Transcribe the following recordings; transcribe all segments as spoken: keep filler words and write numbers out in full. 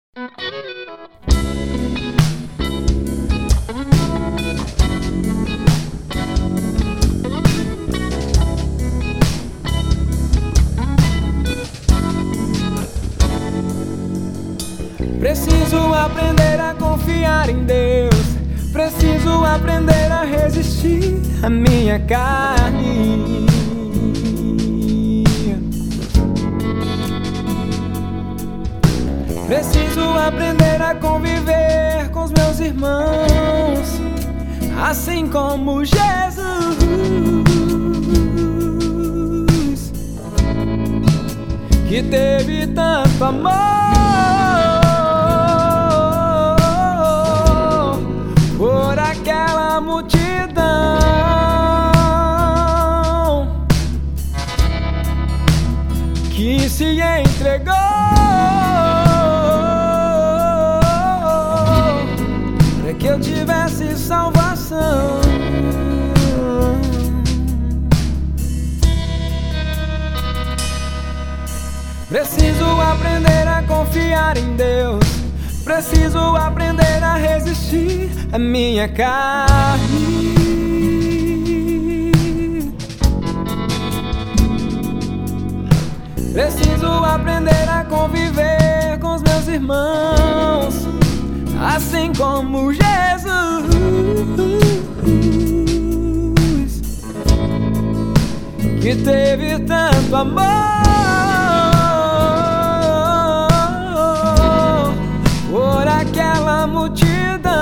Preciso aprender a confiar em Deus. Preciso aprender a resistir à minha carne. Preciso aprender a conviver com os meus irmãos, assim como Jesus, que teve tanto amor por aquela multidão, que se entregou para que eu tivesse salvação. Preciso aprender a confiar em Deus. Preciso aprender a resistir à minha carne. Preciso aprender a conviver com os meus irmãos, assim como Jesus, que teve tanto amor por aquela multidão,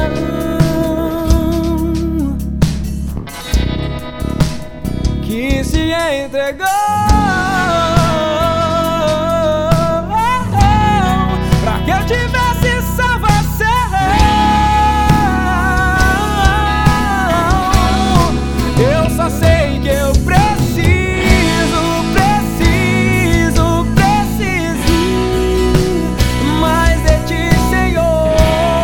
que se entregou para que eu tivesse salvação. Eu só sei que eu preciso, preciso, preciso mais de ti, Senhor.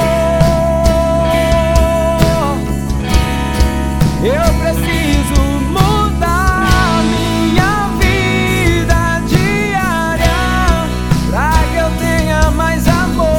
Eu preciso mudar minha vida diária pra que eu tenha mais amor.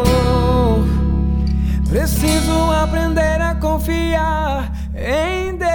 Preciso aprender a confiar em Deus.